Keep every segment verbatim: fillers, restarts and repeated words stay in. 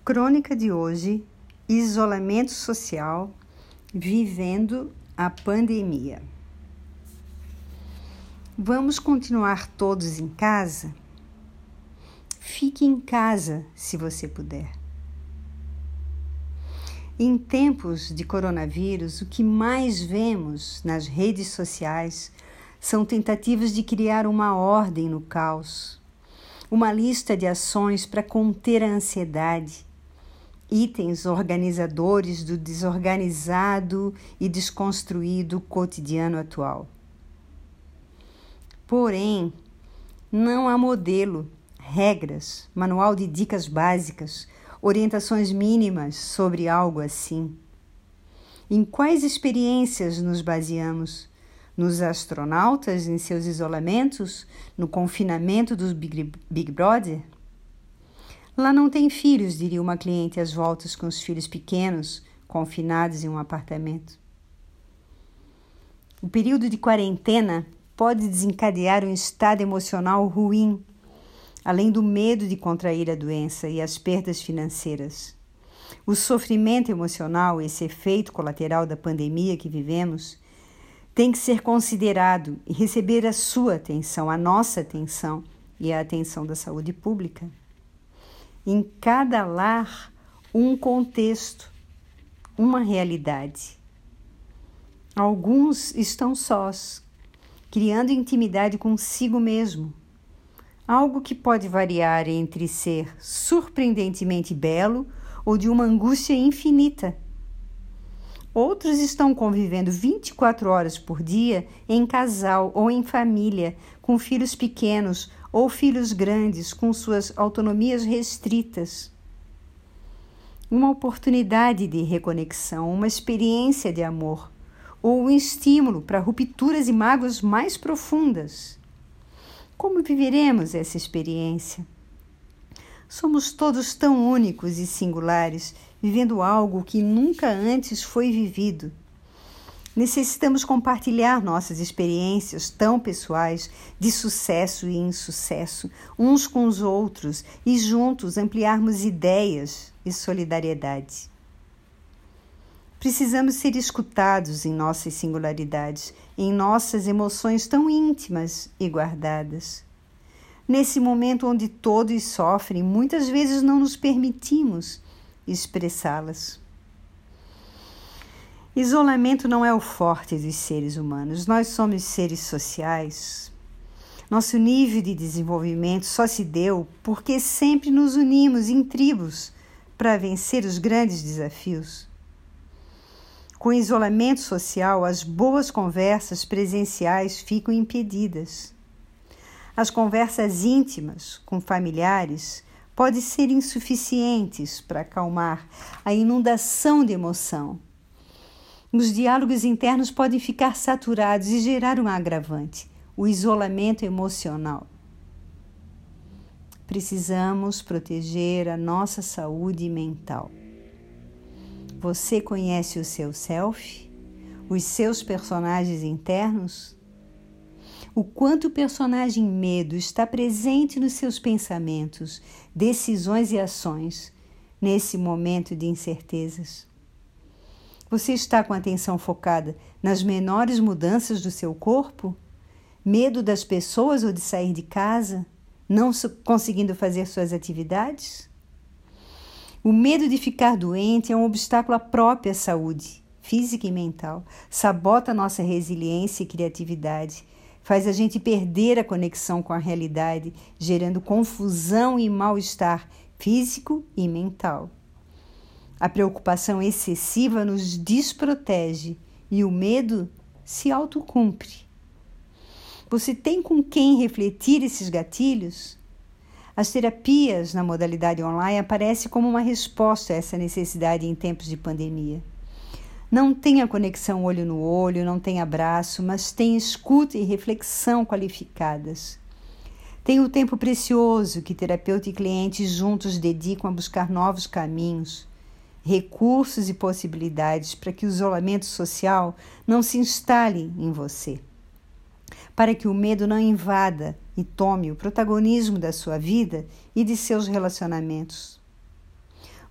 Crônica de hoje: isolamento social, vivendo a pandemia. Vamos continuar todos em casa? Fique em casa se você puder. Em tempos de coronavírus, o que mais vemos nas redes sociais são tentativas de criar uma ordem no caos, uma lista de ações para conter a ansiedade, itens organizadores do desorganizado e desconstruído cotidiano atual. Porém, não há modelo, regras, manual de dicas básicas, orientações mínimas sobre algo assim. Em quais experiências nos baseamos? Nos astronautas em seus isolamentos? No confinamento dos Big, Big Brother? Lá não tem filhos, diria uma cliente às voltas com os filhos pequenos, confinados em um apartamento. O período de quarentena pode desencadear um estado emocional ruim, além do medo de contrair a doença e as perdas financeiras. O sofrimento emocional, esse efeito colateral da pandemia que vivemos, tem que ser considerado e receber a sua atenção, a nossa atenção e a atenção da saúde pública. Em cada lar, um contexto, uma realidade. Alguns estão sós, criando intimidade consigo mesmo, algo que pode variar entre ser surpreendentemente belo ou de uma angústia infinita. Outros estão convivendo vinte e quatro horas por dia em casal ou em família, com filhos pequenos ou filhos grandes com suas autonomias restritas. Uma oportunidade de reconexão, uma experiência de amor, ou um estímulo para rupturas e mágoas mais profundas. Como viveremos essa experiência? Somos todos tão únicos e singulares, vivendo algo que nunca antes foi vivido. Necessitamos compartilhar nossas experiências tão pessoais de sucesso e insucesso, uns com os outros, e juntos ampliarmos ideias e solidariedade. Precisamos ser escutados em nossas singularidades, em nossas emoções tão íntimas e guardadas. Nesse momento onde todos sofrem, muitas vezes não nos permitimos expressá-las. Isolamento não é o forte dos seres humanos. Nós somos seres sociais. Nosso nível de desenvolvimento só se deu porque sempre nos unimos em tribos para vencer os grandes desafios. Com o isolamento social, as boas conversas presenciais ficam impedidas. As conversas íntimas com familiares podem ser insuficientes para acalmar a inundação de emoção. Os diálogos internos podem ficar saturados e gerar um agravante, o isolamento emocional. Precisamos proteger a nossa saúde mental. Você conhece o seu self? Os seus personagens internos? O quanto o personagem medo está presente nos seus pensamentos, decisões e ações nesse momento de incertezas? Você está com a atenção focada nas menores mudanças do seu corpo? Medo das pessoas ou de sair de casa? Não conseguindo fazer suas atividades? O medo de ficar doente é um obstáculo à própria saúde, física e mental. Sabota nossa resiliência e criatividade. Faz a gente perder a conexão com a realidade, gerando confusão e mal-estar físico e mental. A preocupação excessiva nos desprotege e o medo se autocumpre. Você tem com quem refletir esses gatilhos? As terapias na modalidade online aparecem como uma resposta a essa necessidade em tempos de pandemia. Não tem a conexão olho no olho, não tem abraço, mas tem escuta e reflexão qualificadas. Tem o tempo precioso que terapeuta e cliente juntos dedicam a buscar novos caminhos, recursos e possibilidades para que o isolamento social não se instale em você, para que o medo não invada e tome o protagonismo da sua vida e de seus relacionamentos.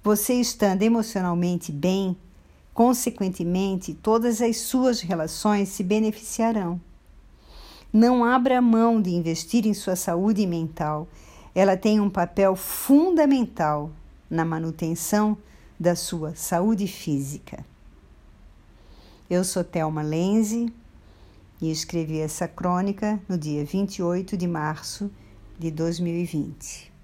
Você estando emocionalmente bem, consequentemente, todas as suas relações se beneficiarão. Não abra mão de investir em sua saúde mental. Ela tem um papel fundamental na manutenção da sua saúde física. Eu sou Thelma Lenze e escrevi essa crônica no dia vinte e oito de março de dois mil e vinte.